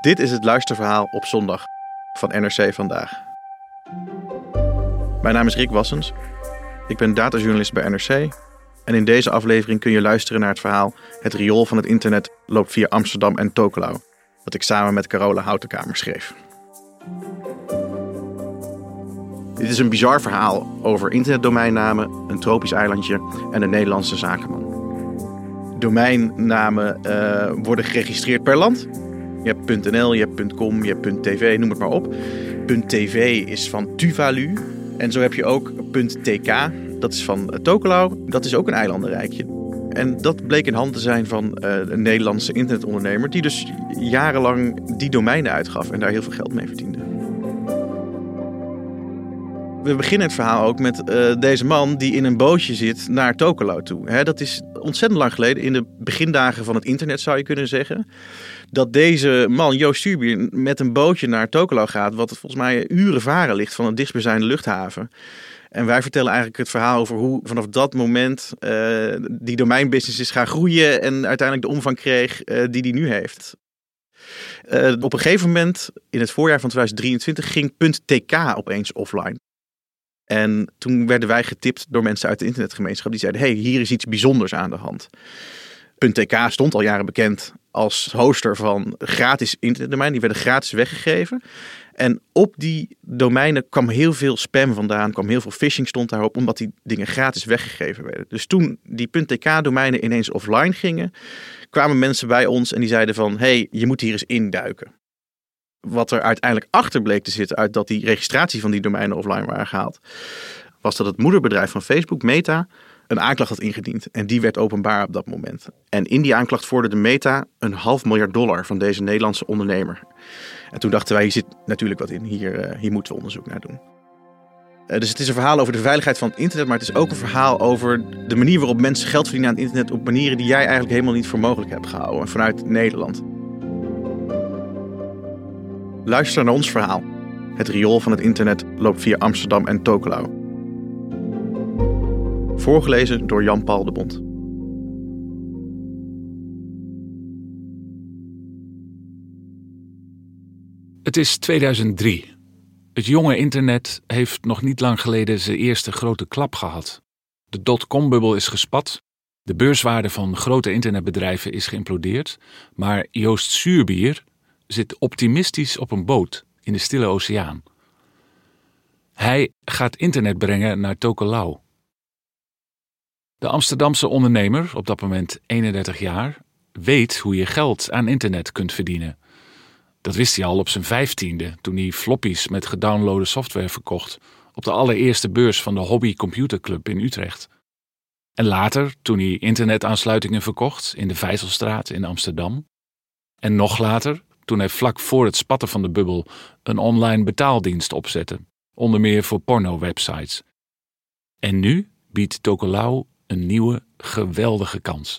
Dit is het luisterverhaal op zondag van NRC Vandaag. Mijn naam is Rick Wassens. Ik ben datajournalist bij NRC. En in deze aflevering kun je luisteren naar het verhaal Het riool van het internet loopt via Amsterdam en Tokelau, dat ik samen met Carola Houtenkamer schreef. Dit is een bizar verhaal over internetdomeinnamen, een tropisch eilandje en een Nederlandse zakenman. Domeinnamen worden geregistreerd per land. Je hebt .nl, je hebt .com, je hebt .tv, noem het maar op. .tv is van Tuvalu. En zo heb je ook .tk, dat is van Tokelau. Dat is ook een eilandenrijkje. En dat bleek in handen te zijn van een Nederlandse internetondernemer die dus jarenlang die domeinen uitgaf en daar heel veel geld mee verdiende. We beginnen het verhaal ook met deze man die in een bootje zit naar Tokelau toe. Dat is ontzettend lang geleden, in de begindagen van het internet zou je kunnen zeggen. Dat deze man, Joost Zuurbier, met een bootje naar Tokelau gaat, wat volgens mij uren varen ligt van een dichtstbijzijnde luchthaven. En wij vertellen eigenlijk het verhaal over hoe vanaf dat moment die domeinbusiness is gaan groeien en uiteindelijk de omvang kreeg die die nu heeft. Op een gegeven moment, in het voorjaar van 2023, ging .tk opeens offline. En toen werden wij getipt door mensen uit de internetgemeenschap die zeiden, hey, hier is iets bijzonders aan de hand. .tk stond al jaren bekend als hoster van gratis internetdomeinen. Die werden gratis weggegeven. En op die domeinen kwam heel veel spam vandaan, kwam heel veel phishing stond daarop, omdat die dingen gratis weggegeven werden. Dus toen die .tk-domeinen ineens offline gingen, kwamen mensen bij ons en die zeiden van, hey, je moet hier eens induiken. Wat er uiteindelijk achter bleek te zitten uit dat die registratie van die domeinen offline waren gehaald, was dat het moederbedrijf van Facebook, Meta, een aanklacht had ingediend. En die werd openbaar op dat moment. En in die aanklacht vorderde Meta $500 van deze Nederlandse ondernemer. En toen dachten wij, hier zit natuurlijk wat in. Hier moeten we onderzoek naar doen. Dus het is een verhaal over de veiligheid van het internet, maar het is ook een verhaal over de manier waarop mensen geld verdienen aan het internet op manieren die jij eigenlijk helemaal niet voor mogelijk hebt gehouden vanuit Nederland. Luister naar ons verhaal. Het riool van het internet loopt via Amsterdam en Tokelau. Voorgelezen door Jan-Paul de Bont. Het is 2003. Het jonge internet heeft nog niet lang geleden zijn eerste grote klap gehad. De dotcom-bubbel is gespat. De beurswaarde van grote internetbedrijven is geïmplodeerd. Maar Joost Zuurbier zit optimistisch op een boot in de Stille Oceaan. Hij gaat internet brengen naar Tokelau. De Amsterdamse ondernemer, op dat moment 31 jaar, weet hoe je geld aan internet kunt verdienen. Dat wist hij al op zijn 15e, toen hij floppies met gedownloade software verkocht op de allereerste beurs van de Hobby Computer Club in Utrecht. En later, toen hij internetaansluitingen verkocht in de Vijzelstraat in Amsterdam. En nog later, toen hij vlak voor het spatten van de bubbel een online betaaldienst opzette, onder meer voor porno-websites. En nu biedt Tokelau een nieuwe, geweldige kans.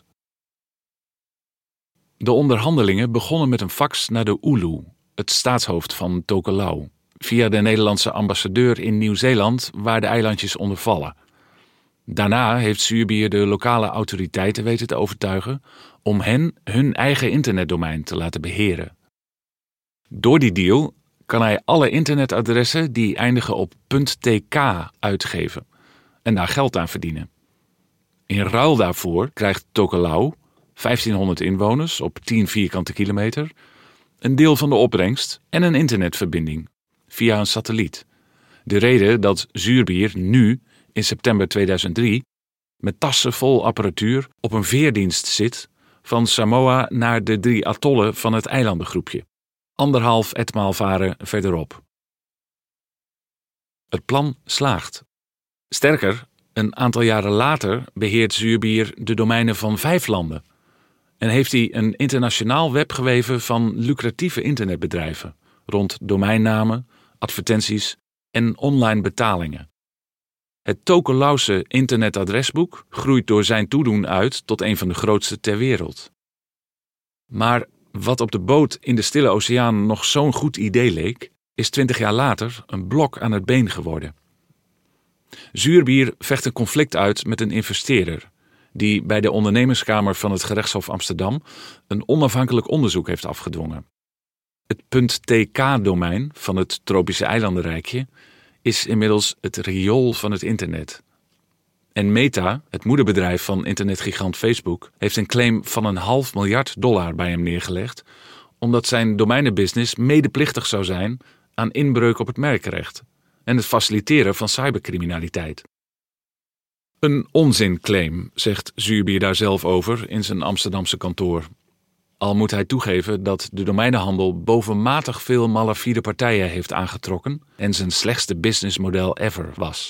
De onderhandelingen begonnen met een fax naar de Oeloe, het staatshoofd van Tokelau, via de Nederlandse ambassadeur in Nieuw-Zeeland, waar de eilandjes onder vallen. Daarna heeft Zuurbier de lokale autoriteiten weten te overtuigen om hen hun eigen internetdomein te laten beheren. Door die deal kan hij alle internetadressen die eindigen op .tk uitgeven en daar geld aan verdienen. In ruil daarvoor krijgt Tokelau, 1500 inwoners op 10 vierkante kilometer, een deel van de opbrengst en een internetverbinding via een satelliet. De reden dat Zuurbier nu, in september 2003, met tassen vol apparatuur op een veerdienst zit van Samoa naar de 3 atollen van het eilandengroepje, 1,5 etmaal varen verderop. Het plan slaagt. Sterker, een aantal jaren later beheert Zuurbier de domeinen van 5 landen en heeft hij een internationaal web geweven van lucratieve internetbedrijven rond domeinnamen, advertenties en online betalingen. Het Tokelause internetadresboek groeit door zijn toedoen uit tot een van de grootste ter wereld. Maar wat op de boot in de Stille Oceaan nog zo'n goed idee leek, is 20 jaar later een blok aan het been geworden. Zuurbier vecht een conflict uit met een investeerder die bij de ondernemerskamer van het gerechtshof Amsterdam een onafhankelijk onderzoek heeft afgedwongen. Het .tk-domein van het tropische eilandenrijkje is inmiddels het riool van het internet. En Meta, het moederbedrijf van internetgigant Facebook, heeft een claim van $500 miljoen bij hem neergelegd, omdat zijn domeinenbusiness medeplichtig zou zijn aan inbreuk op het merkrecht en het faciliteren van cybercriminaliteit. Een onzinclaim, zegt Zuurbier daar zelf over in zijn Amsterdamse kantoor. Al moet hij toegeven dat de domeinenhandel bovenmatig veel malafide partijen heeft aangetrokken en zijn slechtste businessmodel ever was.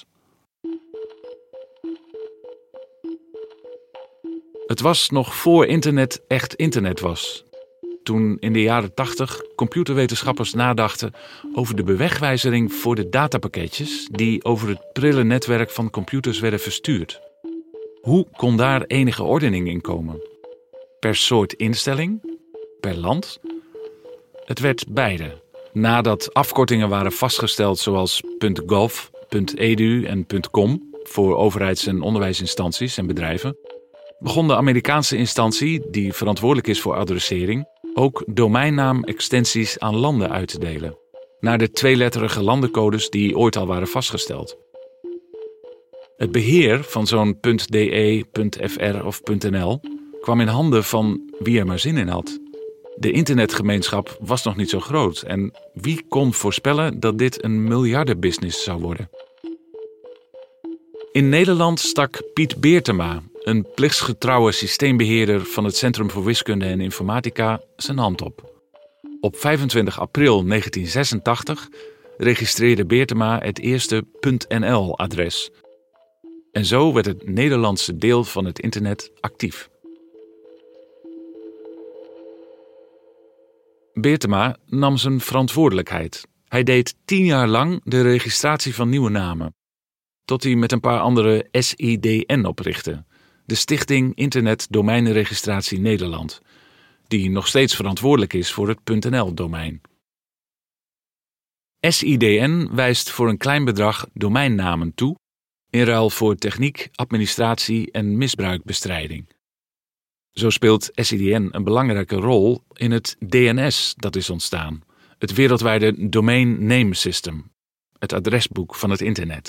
Het was nog voor internet echt internet was. Toen in de jaren 80 computerwetenschappers nadachten over de bewegwijzering voor de datapakketjes die over het prille netwerk van computers werden verstuurd. Hoe kon daar enige ordening in komen? Per soort instelling? Per land? Het werd beide. Nadat afkortingen waren vastgesteld zoals .gov, .edu en .com voor overheids- en onderwijsinstanties en bedrijven, begon de Amerikaanse instantie, die verantwoordelijk is voor adressering, ook domeinnaam-extensies aan landen uit te delen, naar de tweeletterige landencodes die ooit al waren vastgesteld. Het beheer van zo'n .de, .fr of .nl kwam in handen van wie er maar zin in had. De internetgemeenschap was nog niet zo groot en wie kon voorspellen dat dit een miljardenbusiness zou worden? In Nederland stak Piet Beertema, een plichtsgetrouwe systeembeheerder van het Centrum voor Wiskunde en Informatica, zijn hand op. Op 25 april 1986 registreerde Beertema het eerste .nl-adres. En zo werd het Nederlandse deel van het internet actief. Beertema nam zijn verantwoordelijkheid. Hij deed 10 jaar lang de registratie van nieuwe namen, tot hij met een paar andere SIDN oprichtte, de Stichting Internet Domeinenregistratie Nederland, die nog steeds verantwoordelijk is voor het .nl-domein. SIDN wijst voor een klein bedrag domeinnamen toe, in ruil voor techniek, administratie en misbruikbestrijding. Zo speelt SIDN een belangrijke rol in het DNS dat is ontstaan, het wereldwijde Domain Name System, het adresboek van het internet.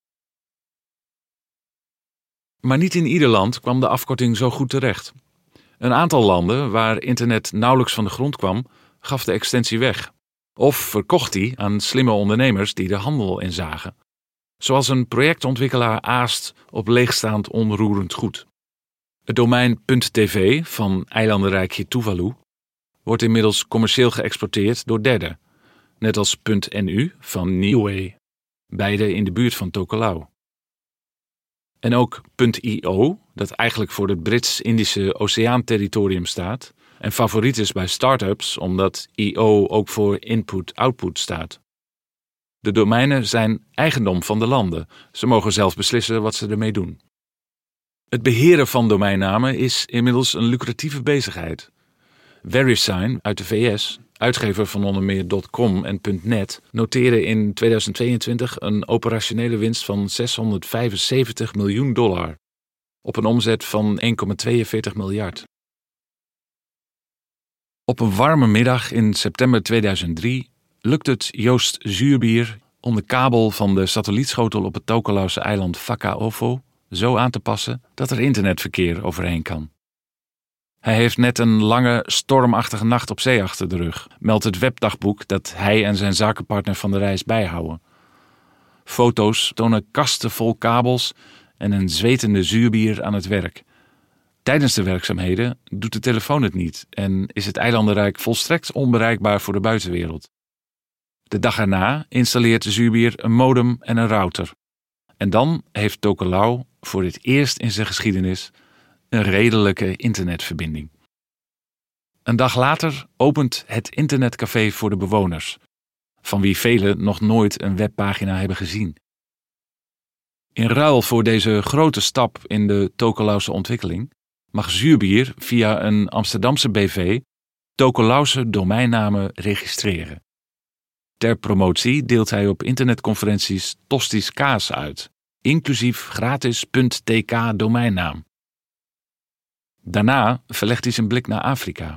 Maar niet in ieder land kwam de afkorting zo goed terecht. Een aantal landen waar internet nauwelijks van de grond kwam, gaf de extensie weg. Of verkocht die aan slimme ondernemers die de handel inzagen. Zoals een projectontwikkelaar aast op leegstaand onroerend goed. Het domein .tv van eilandenrijkje Tuvalu wordt inmiddels commercieel geëxporteerd door derden. Net als .nu van Niue, beide in de buurt van Tokelau. En ook .io, dat eigenlijk voor het Brits-Indische Oceaanterritorium staat en favoriet is bij start-ups omdat io ook voor input-output staat. De domeinen zijn eigendom van de landen. Ze mogen zelf beslissen wat ze ermee doen. Het beheren van domeinnamen is inmiddels een lucratieve bezigheid. VeriSign uit de VS, uitgever van onder meer .com en .net, noteerde in 2022 een operationele winst van $675 miljoen op een omzet van 1,42 miljard. Op een warme middag in september 2003 lukt het Joost Zuurbier om de kabel van de satellietschotel op het Tokelauwse eiland Whakaofo zo aan te passen dat er internetverkeer overheen kan. Hij heeft net een lange, stormachtige nacht op zee achter de rug, meldt het webdagboek dat hij en zijn zakenpartner van de reis bijhouden. Foto's tonen kasten vol kabels en een zwetende Zuurbier aan het werk. Tijdens de werkzaamheden doet de telefoon het niet en is het eilandenrijk volstrekt onbereikbaar voor de buitenwereld. De dag erna installeert Zuurbier een modem en een router. En dan heeft Tokelau voor het eerst in zijn geschiedenis een redelijke internetverbinding. Een dag later opent het internetcafé voor de bewoners, van wie velen nog nooit een webpagina hebben gezien. In ruil voor deze grote stap in de Tokelauwse ontwikkeling mag Zuurbier via een Amsterdamse BV Tokelauwse domeinnamen registreren. Ter promotie deelt hij op internetconferenties Tosti's kaas uit, inclusief gratis .tk domeinnaam. Daarna verlegt hij zijn blik naar Afrika,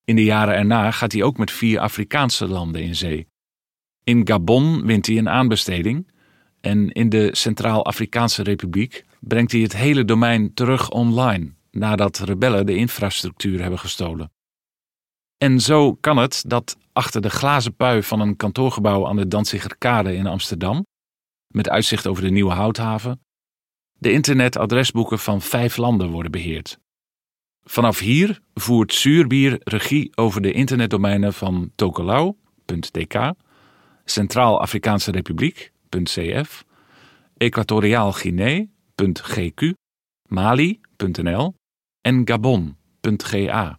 In de jaren erna gaat hij ook met 4 Afrikaanse landen in zee. In Gabon wint hij een aanbesteding en in de Centraal-Afrikaanse Republiek brengt hij het hele domein terug online nadat rebellen de infrastructuur hebben gestolen. En zo kan het dat achter de glazen pui van een kantoorgebouw aan de Danzigerkade in Amsterdam, met uitzicht over de Nieuwe Houthaven, de internetadresboeken van 5 landen worden beheerd. Vanaf hier voert Zuurbier regie over de internetdomeinen van Tokelau.tk, Centraal-Afrikaanse Republiek.cf, Equatoriaal Guinea.gq, Mali.nl en Gabon.ga.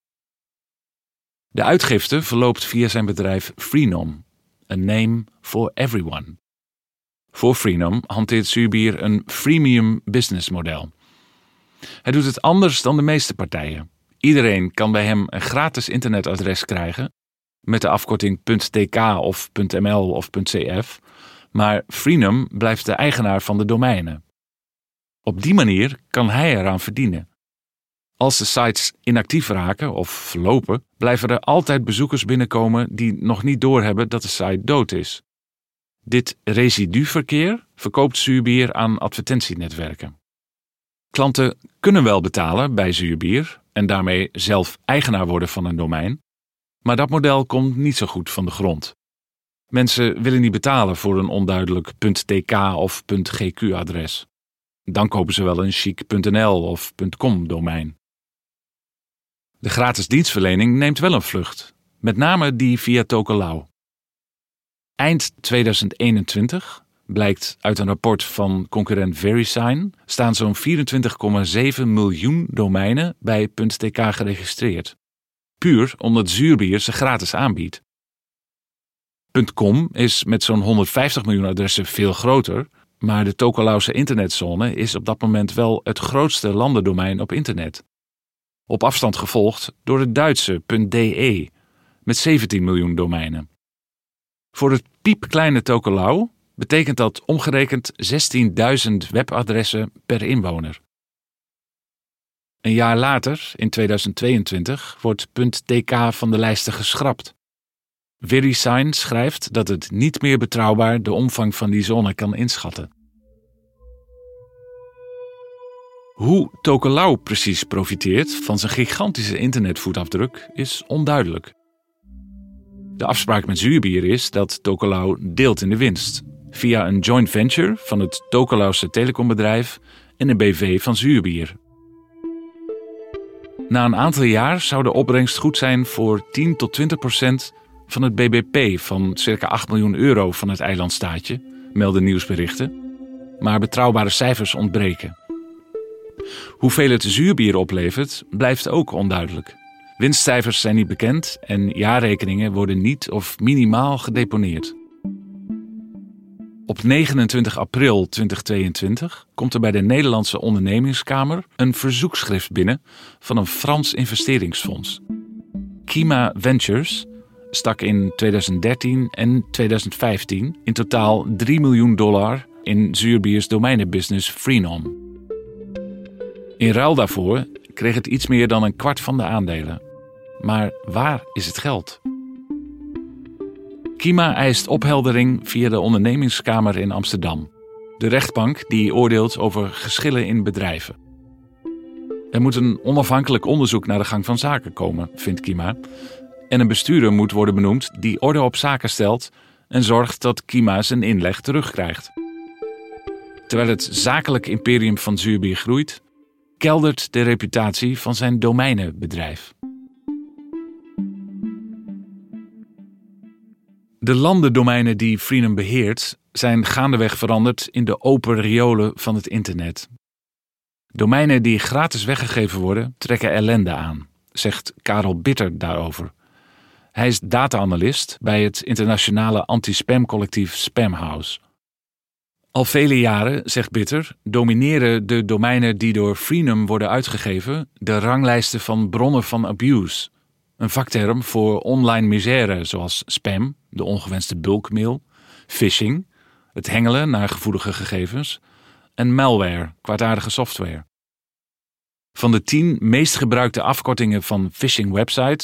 De uitgifte verloopt via zijn bedrijf Freenom, a name for everyone. Voor Freenom hanteert Zuurbier een freemium businessmodel. Hij doet het anders dan de meeste partijen. Iedereen kan bij hem een gratis internetadres krijgen met de afkorting .tk of .ml of .cf, maar Freenom blijft de eigenaar van de domeinen. Op die manier kan hij eraan verdienen. Als de sites inactief raken of verlopen, blijven er altijd bezoekers binnenkomen die nog niet doorhebben dat de site dood is. Dit residuverkeer verkoopt Zuurbier aan advertentienetwerken. Klanten kunnen wel betalen bij Zuurbier en daarmee zelf eigenaar worden van een domein, maar dat model komt niet zo goed van de grond. Mensen willen niet betalen voor een onduidelijk .tk of .gq-adres. Dan kopen ze wel een chic.nl of .com domein. De gratis dienstverlening neemt wel een vlucht, met name die via Tokelau. Eind 2021, blijkt uit een rapport van concurrent VeriSign, staan zo'n 24,7 miljoen domeinen bij .tk geregistreerd. Puur omdat Zuurbier ze gratis aanbiedt. .com is met zo'n 150 miljoen adressen veel groter, maar de Tokelauwse internetzone is op dat moment wel het grootste landendomein op internet. Op afstand gevolgd door het Duitse .de met 17 miljoen domeinen. Voor het piepkleine Tokelau betekent dat omgerekend 16.000 webadressen per inwoner. Een jaar later, in 2022, wordt .tk van de lijsten geschrapt. VeriSign schrijft dat het niet meer betrouwbaar de omvang van die zone kan inschatten. Hoe Tokelau precies profiteert van zijn gigantische internetvoetafdruk is onduidelijk. De afspraak met Zuurbier is dat Tokelau deelt in de winst, via een joint venture van het Tokelauwse telecombedrijf en een BV van Zuurbier. Na een aantal jaar zou de opbrengst goed zijn voor 10 tot 20% van het BBP van circa 8 miljoen euro van het eilandstaatje, melden nieuwsberichten, maar betrouwbare cijfers ontbreken. Hoeveel het Zuurbier oplevert, blijft ook onduidelijk. Winstcijfers zijn niet bekend en jaarrekeningen worden niet of minimaal gedeponeerd. Op 29 april 2022 komt er bij de Nederlandse Ondernemingskamer een verzoekschrift binnen van een Frans investeringsfonds. Kima Ventures stak in 2013 en 2015 in totaal $3 miljoen in Zuurbiers domeinenbusiness Freenom. In ruil daarvoor kreeg het iets meer dan een kwart van de aandelen. Maar waar is het geld? Kima eist opheldering via de Ondernemingskamer in Amsterdam, de rechtbank die oordeelt over geschillen in bedrijven. Er moet een onafhankelijk onderzoek naar de gang van zaken komen, vindt Kima, en een bestuurder moet worden benoemd die orde op zaken stelt en zorgt dat Kima zijn inleg terugkrijgt. Terwijl het zakelijk imperium van Zuurbier groeit, keldert de reputatie van zijn domeinenbedrijf. De landendomeinen die Freenom beheert zijn gaandeweg veranderd in de open riolen van het internet. Domeinen die gratis weggegeven worden trekken ellende aan, zegt Karel Bitter daarover. Hij is data-analyst bij het internationale anti-spamcollectief Spamhaus. Al vele jaren, zegt Bitter, domineren de domeinen die door Freenom worden uitgegeven de ranglijsten van bronnen van abuse. Een vakterm voor online misère zoals spam, de ongewenste bulkmail, phishing, het hengelen naar gevoelige gegevens en malware, kwaadaardige software. Van de 10 meest gebruikte afkortingen van phishing websites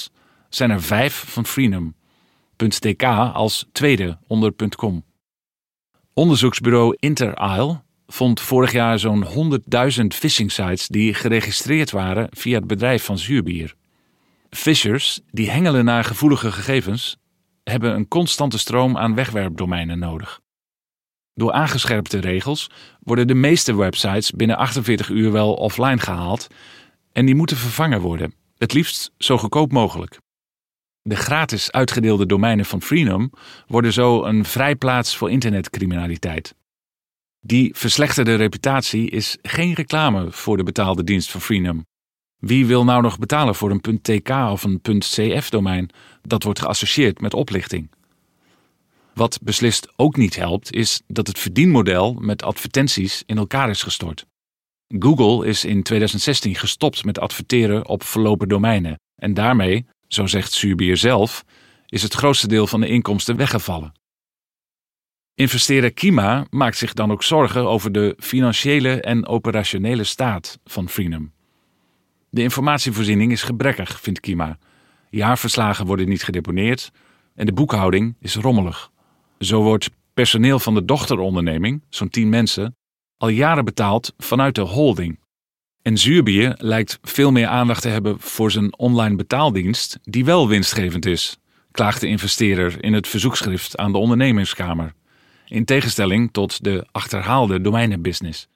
zijn er 5 van Freenom. .tk als tweede onder .com. Onderzoeksbureau Interisle vond vorig jaar zo'n 100.000 phishing sites die geregistreerd waren via het bedrijf van Zuurbier. Phishers die hengelen naar gevoelige gegevens hebben een constante stroom aan wegwerpdomeinen nodig. Door aangescherpte regels worden de meeste websites binnen 48 uur wel offline gehaald en die moeten vervangen worden, het liefst zo goedkoop mogelijk. De gratis uitgedeelde domeinen van Freenom worden zo een vrijplaats voor internetcriminaliteit. Die verslechterde reputatie is geen reclame voor de betaalde dienst van Freenom. Wie wil nou nog betalen voor een .tk of een .cf-domein dat wordt geassocieerd met oplichting? Wat beslist ook niet helpt, is dat het verdienmodel met advertenties in elkaar is gestort. Google is in 2016 gestopt met adverteren op verlopen domeinen en daarmee, zo zegt Zuurbier zelf, is het grootste deel van de inkomsten weggevallen. Investeerder Kima maakt zich dan ook zorgen over de financiële en operationele staat van Freenom. De informatievoorziening is gebrekkig, vindt Kima. Jaarverslagen worden niet gedeponeerd en de boekhouding is rommelig. Zo wordt personeel van de dochteronderneming, zo'n 10 mensen, al jaren betaald vanuit de holding. En Zuurbier lijkt veel meer aandacht te hebben voor zijn online betaaldienst die wel winstgevend is, klaagt de investeerder in het verzoekschrift aan de ondernemingskamer, in tegenstelling tot de achterhaalde domeinenbusiness.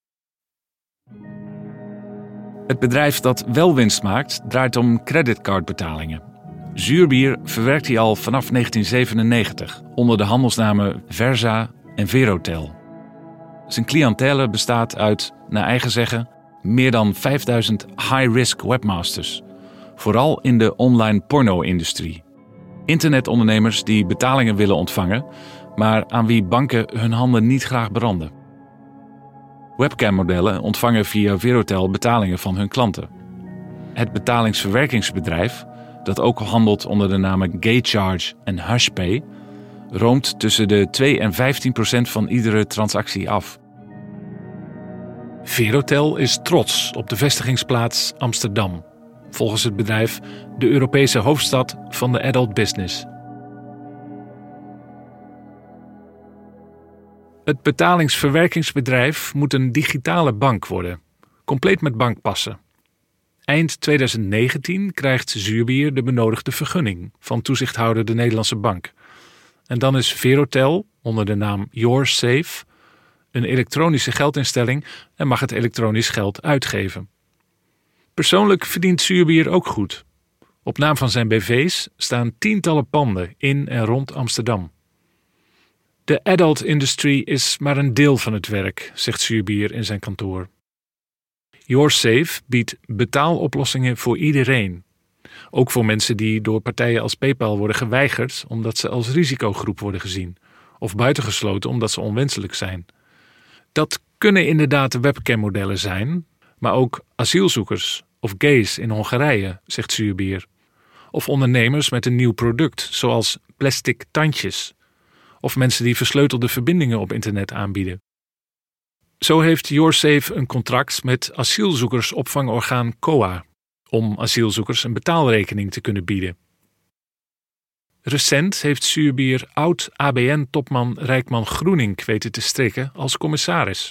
Het bedrijf dat wel winst maakt, draait om creditcardbetalingen. Zuurbier verwerkt die al vanaf 1997 onder de handelsnamen Versa en Verotel. Zijn cliëntele bestaat uit, naar eigen zeggen, meer dan 5000 high-risk webmasters. Vooral in de online porno-industrie. Internetondernemers die betalingen willen ontvangen, maar aan wie banken hun handen niet graag branden. Webcammodellen ontvangen via Verotel betalingen van hun klanten. Het betalingsverwerkingsbedrijf, dat ook handelt onder de namen GayCharge en Hushpay, roomt tussen de 2 en 15% van iedere transactie af. Verotel is trots op de vestigingsplaats Amsterdam, volgens het bedrijf de Europese hoofdstad van de adult business. Het betalingsverwerkingsbedrijf moet een digitale bank worden, compleet met bankpassen. Eind 2019 krijgt Zuurbier de benodigde vergunning van toezichthouder de Nederlandse Bank. En dan is Verotel, onder de naam YourSafe, een elektronische geldinstelling en mag het elektronisch geld uitgeven. Persoonlijk verdient Zuurbier ook goed. Op naam van zijn BV's staan tientallen panden in en rond Amsterdam. De adult industry is maar een deel van het werk, zegt Zuurbier in zijn kantoor. YourSafe biedt betaaloplossingen voor iedereen. Ook voor mensen die door partijen als PayPal worden geweigerd omdat ze als risicogroep worden gezien, of buitengesloten omdat ze onwenselijk zijn. Dat kunnen inderdaad webcammodellen zijn, maar ook asielzoekers of gays in Hongarije, zegt Zuurbier. Of ondernemers met een nieuw product, zoals plastic tandjes. Of mensen die versleutelde verbindingen op internet aanbieden. Zo heeft YourSafe een contract met asielzoekersopvangorgaan COA om asielzoekers een betaalrekening te kunnen bieden. Recent heeft Zuurbier oud-ABN-topman Rijkman Groening weten te strikken als commissaris.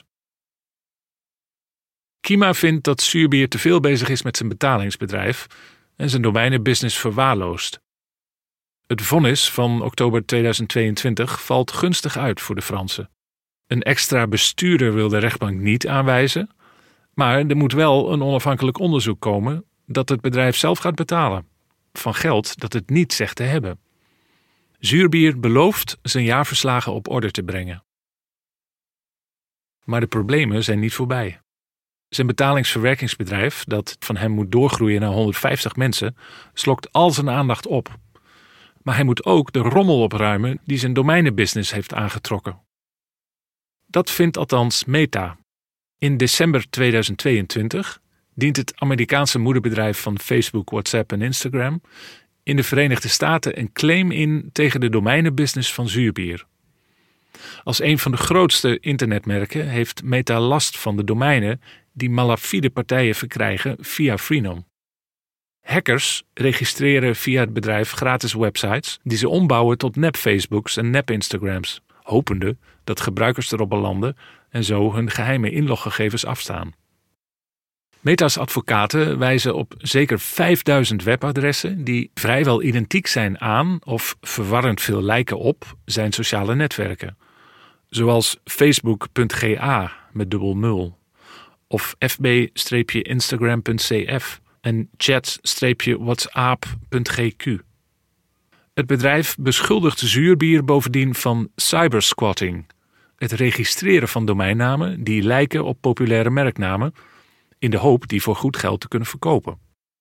Kima vindt dat Zuurbier te veel bezig is met zijn betalingsbedrijf en zijn domeinenbusiness verwaarloost. Het vonnis van oktober 2022 valt gunstig uit voor de Fransen. Een extra bestuurder wil de rechtbank niet aanwijzen, maar er moet wel een onafhankelijk onderzoek komen dat het bedrijf zelf gaat betalen, van geld dat het niet zegt te hebben. Zuurbier belooft zijn jaarverslagen op orde te brengen. Maar de problemen zijn niet voorbij. Zijn betalingsverwerkingsbedrijf, dat van hem moet doorgroeien naar 150 mensen, slokt al zijn aandacht op. Maar hij moet ook de rommel opruimen die zijn domeinenbusiness heeft aangetrokken. Dat vindt althans Meta. In december 2022 dient het Amerikaanse moederbedrijf van Facebook, WhatsApp en Instagram in de Verenigde Staten een claim in tegen de domeinenbusiness van Zuurbier. Als een van de grootste internetmerken heeft Meta last van de domeinen die malafide partijen verkrijgen via Freenom. Hackers registreren via het bedrijf gratis websites die ze ombouwen tot nep-Facebooks en nep-Instagrams, hopende dat gebruikers erop belanden en zo hun geheime inloggegevens afstaan. Meta's advocaten wijzen op zeker 5000 webadressen die vrijwel identiek zijn aan of verwarrend veel lijken op zijn sociale netwerken, zoals facebook.ga met dubbel 0 of fb-instagram.cf en chat-whatsapp.gq. Het bedrijf beschuldigt Zuurbier bovendien van cybersquatting, het registreren van domeinnamen die lijken op populaire merknamen, in de hoop die voor goed geld te kunnen verkopen.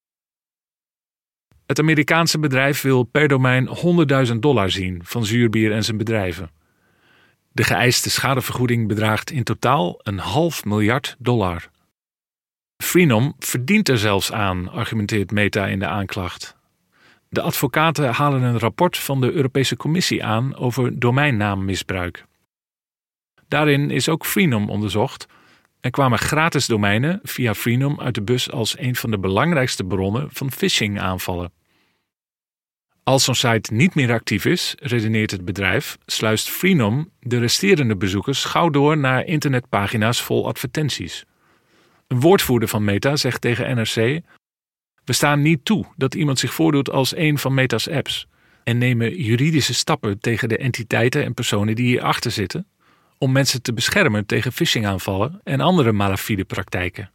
Het Amerikaanse bedrijf wil per domein $100.000 zien van Zuurbier en zijn bedrijven. De geëiste schadevergoeding bedraagt in totaal $500 miljoen. Freenom verdient er zelfs aan, argumenteert Meta in de aanklacht. De advocaten halen een rapport van de Europese Commissie aan over domeinnaammisbruik. Daarin is ook Freenom onderzocht en kwamen gratis domeinen via Freenom uit de bus als een van de belangrijkste bronnen van phishing-aanvallen. Als zo'n site niet meer actief is, redeneert het bedrijf, sluist Freenom de resterende bezoekers gauw door naar internetpagina's vol advertenties. Een woordvoerder van Meta zegt tegen NRC: "We staan niet toe dat iemand zich voordoet als een van Meta's apps en nemen juridische stappen tegen de entiteiten en personen die hierachter zitten om mensen te beschermen tegen phishingaanvallen en andere malafide praktijken."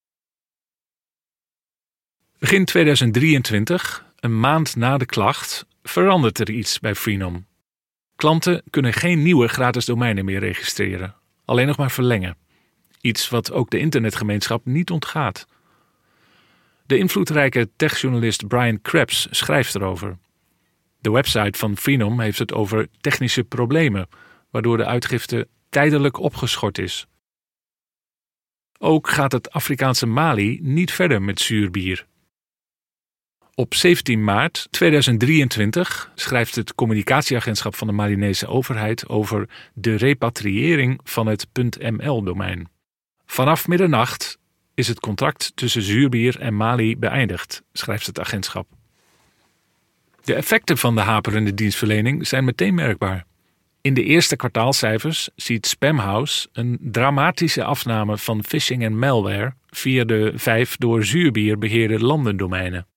Begin 2023, een maand na de klacht, verandert er iets bij Freenom. Klanten kunnen geen nieuwe gratis domeinen meer registreren, alleen nog maar verlengen. Iets wat ook de internetgemeenschap niet ontgaat. De invloedrijke techjournalist Brian Krebs schrijft erover. De website van Freenom heeft het over technische problemen, waardoor de uitgifte tijdelijk opgeschort is. Ook gaat het Afrikaanse Mali niet verder met zuurbier. Op 17 maart 2023 schrijft het communicatieagentschap van de Malinese overheid over de repatriëring van het .ml-domein. Vanaf middernacht is het contract tussen Zuurbier en Mali beëindigd, schrijft het agentschap. De effecten van de haperende dienstverlening zijn meteen merkbaar. In de eerste kwartaalcijfers ziet Spamhaus een dramatische afname van phishing en malware via de 5 door Zuurbier beheerde landendomeinen.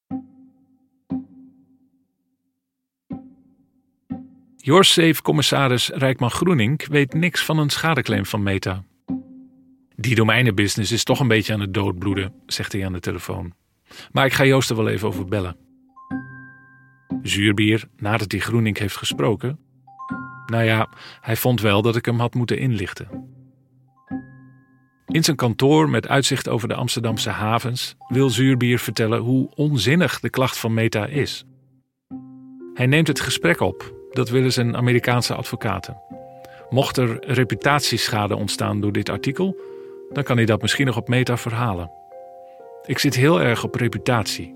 YourSafe-commissaris Rijkman Groenink weet niks van een schadeclaim van Meta. Die domeinenbusiness is toch een beetje aan het doodbloeden, zegt hij aan de telefoon. Maar ik ga Joost er wel even over bellen. Zuurbier, nadat hij Groenink heeft gesproken. Nou ja, hij vond wel dat ik hem had moeten inlichten. In zijn kantoor met uitzicht over de Amsterdamse havens wil Zuurbier vertellen hoe onzinnig de klacht van Meta is. Hij neemt het gesprek op. Dat willen zijn Amerikaanse advocaten. Mocht er reputatieschade ontstaan door dit artikel, dan kan hij dat misschien nog op Meta verhalen. Ik zit heel erg op reputatie.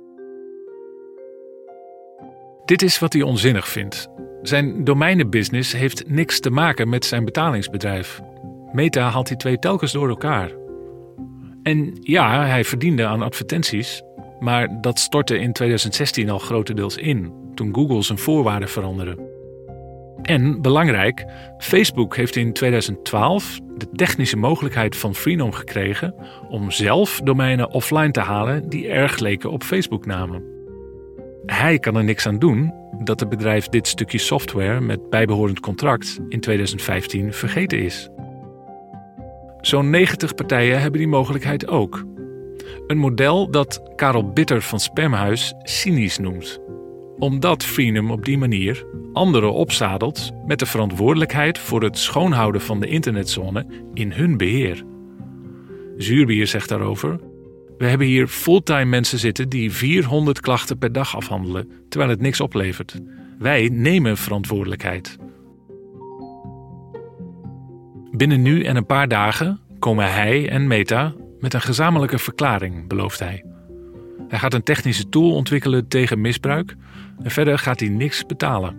Dit is wat hij onzinnig vindt. Zijn domeinenbusiness heeft niks te maken met zijn betalingsbedrijf. Meta haalt die twee telkens door elkaar. En ja, hij verdiende aan advertenties, maar dat stortte in 2016 al grotendeels in, toen Google zijn voorwaarden veranderde. En, belangrijk, Facebook heeft in 2012 de technische mogelijkheid van Freenom gekregen om zelf domeinen offline te halen die erg leken op Facebook-namen. Hij kan er niks aan doen dat het bedrijf dit stukje software met bijbehorend contract in 2015 vergeten is. Zo'n 90 partijen hebben die mogelijkheid ook. Een model dat Karel Bitter van Spamhuis cynisch noemt. Omdat Freenom op die manier anderen opzadelt met de verantwoordelijkheid voor het schoonhouden van de internetzone in hun beheer. Zuurbier zegt daarover: "We hebben hier fulltime mensen zitten die 400 klachten per dag afhandelen, terwijl het niks oplevert. Wij nemen verantwoordelijkheid." Binnen nu en een paar dagen komen hij en Meta met een gezamenlijke verklaring, belooft hij. Hij gaat een technische tool ontwikkelen tegen misbruik en verder gaat hij niks betalen.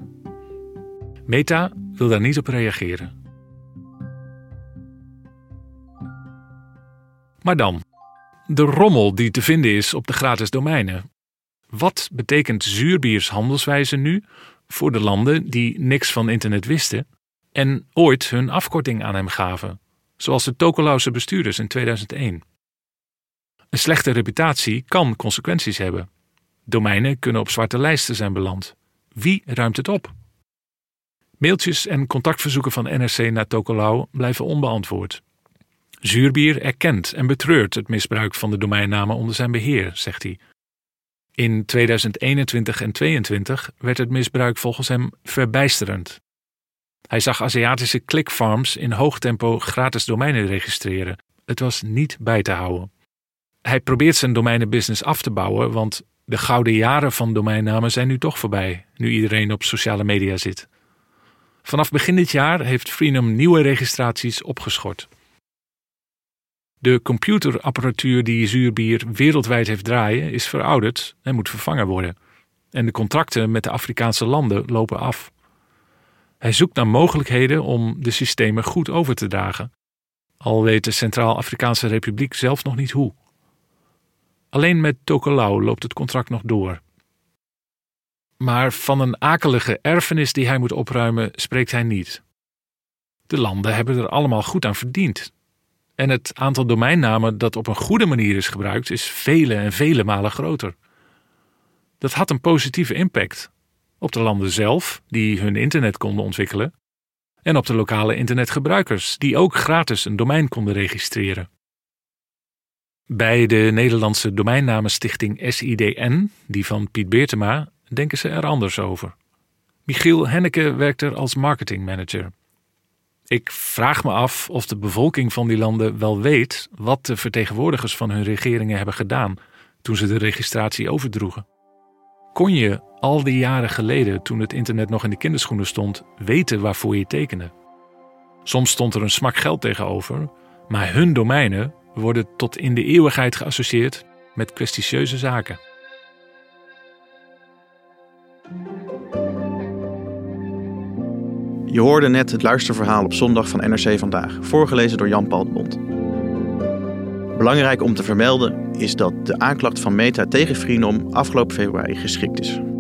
Meta wil daar niet op reageren. Maar dan, de rommel die te vinden is op de gratis domeinen. Wat betekent Zuurbiers handelswijze nu voor de landen die niks van internet wisten en ooit hun afkorting aan hem gaven, zoals de Tokelause bestuurders in 2001? Een slechte reputatie kan consequenties hebben. Domeinen kunnen op zwarte lijsten zijn beland. Wie ruimt het op? Mailtjes en contactverzoeken van NRC naar Tokelau blijven onbeantwoord. Zuurbier erkent en betreurt het misbruik van de domeinnamen onder zijn beheer, zegt hij. In 2021 en 2022 werd het misbruik volgens hem verbijsterend. Hij zag Aziatische clickfarms in hoog tempo gratis domeinen registreren. Het was niet bij te houden. Hij probeert zijn domeinenbusiness af te bouwen, want de gouden jaren van domeinnamen zijn nu toch voorbij, nu iedereen op sociale media zit. Vanaf begin dit jaar heeft Freenom nieuwe registraties opgeschort. De computerapparatuur die Zuurbier wereldwijd heeft draaien is verouderd en moet vervangen worden. En de contracten met de Afrikaanse landen lopen af. Hij zoekt naar mogelijkheden om de systemen goed over te dragen, al weet de Centraal-Afrikaanse Republiek zelf nog niet hoe. Alleen met Tokelau loopt het contract nog door. Maar van een akelige erfenis die hij moet opruimen spreekt hij niet. De landen hebben er allemaal goed aan verdiend. En het aantal domeinnamen dat op een goede manier is gebruikt is vele en vele malen groter. Dat had een positieve impact op de landen zelf, die hun internet konden ontwikkelen, en op de lokale internetgebruikers, die ook gratis een domein konden registreren. Bij de Nederlandse domeinnamenstichting SIDN, die van Piet Beertema, denken ze er anders over. Michiel Henneke werkt er als marketingmanager. Ik vraag me af of de bevolking van die landen wel weet wat de vertegenwoordigers van hun regeringen hebben gedaan toen ze de registratie overdroegen. Kon je al die jaren geleden, toen het internet nog in de kinderschoenen stond, weten waarvoor je tekende? Soms stond er een smak geld tegenover, maar hun domeinen worden tot in de eeuwigheid geassocieerd met kwestitieuze zaken. Je hoorde net het luisterverhaal op zondag van NRC Vandaag, voorgelezen door Jan Paul de Bont. Belangrijk om te vermelden is dat de aanklacht van Meta tegen Freenom afgelopen februari geschikt is.